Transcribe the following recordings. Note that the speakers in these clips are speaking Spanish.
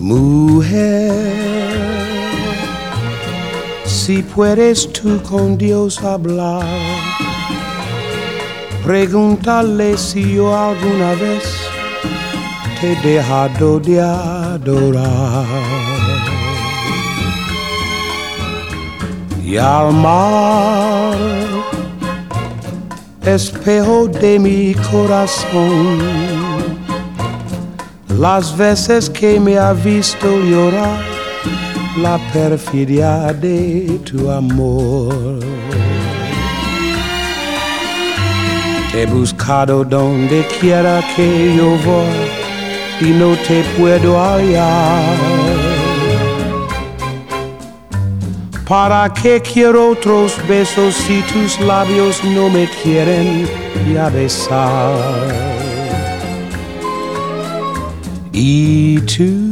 Mujer, si puedes tú con Dios hablar, pregúntale si yo alguna vez te he dejado de adorar. Y al mar, espejo de mi corazón, las veces que me ha visto llorar, la perfidia de tu amor. Te he buscado donde quiera que yo voy y no te puedo hallar. ¿Para qué quiero otros besos si tus labios no me quieren ya besar? Y tú,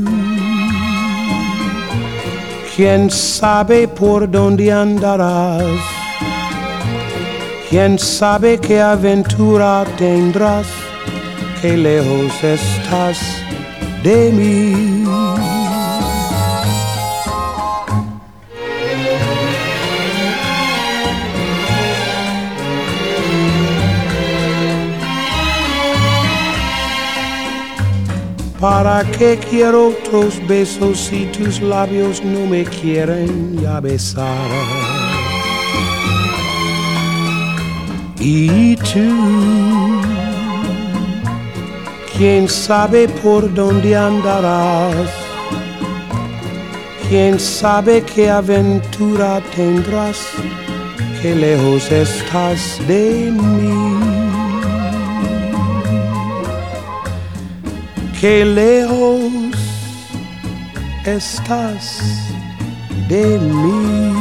¿quién sabe por dónde andarás? ¿Quién sabe qué aventura tendrás? Qué lejos estás de mí. ¿Para qué quiero otros besos si tus labios no me quieren ya besar? Y tú, ¿quién sabe por dónde andarás? ¿Quién sabe qué aventura tendrás? Qué lejos estás de mí. Qué lejos estás de mí.